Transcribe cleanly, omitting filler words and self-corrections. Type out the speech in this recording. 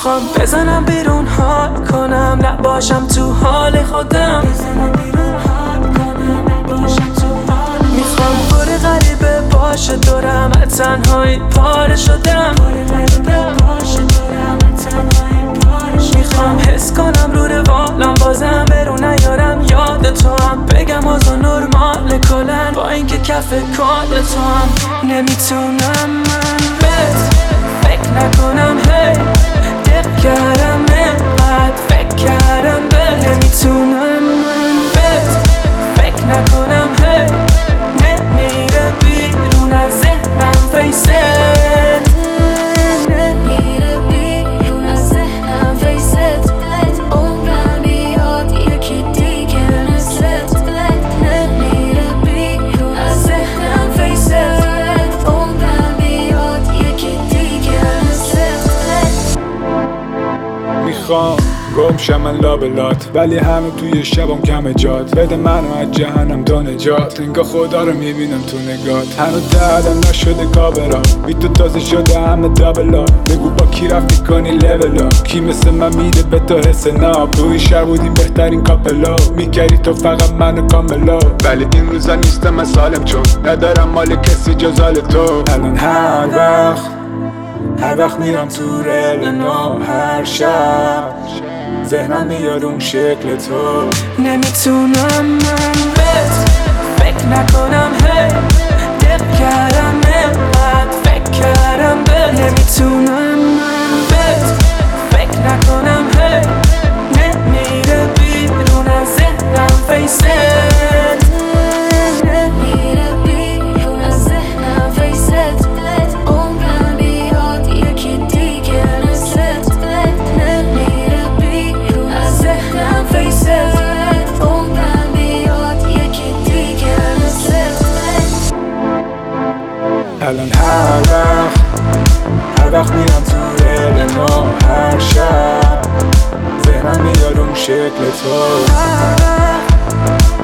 میخوام بزنم بیرون حال کنم، نباشم تو حال خودم. میخوام بار غریبه باشه دورم، از تنهایی پاره شدم. میخوام حس کنم رو روالم، بازم برو نیارم یاد تو هم. بگم اوضاع نرمال کلن، با اینکه کف کال تو هم. نمیتونم من بهت فکر نکنم، هی دق کردم اینقدر فکر کردم به. نمیتونم من بهت فکر نکنم، هی نمیره بیرون از ذهنم فیست. میخوام گم شم من لابلات، ولی همه توی شبم کم جات. بده منو از جهنم تا نجات، انگار خدا رو میبینم تو نگات. هنوز دردم نشده کابرا، بی تو تازه شده همه دابلا. بگو با کی رفتی کنی لولا، کی مثل من میده به تو حس ناب. توی شهر بودیم بهترین کاپلا، میکردی تو فقط منو کاملا. ولی این روزا نیستم من سالم، چون ندارم مال کسی جزال تو. الان هر وقت میرم تو رل نو، هر شب ذهنم میاد اون شکل تو. نمیتونم من بهت فکر نکنم، هی دق کردم اینقدر فکر کردم به. نمیتونم من بهت فکر نکنم، هی نمیره بیرون از ذهنم فیست. الان هر وقت میرم تو رل نو، هر شب ذهنم میاد اون شکل تو.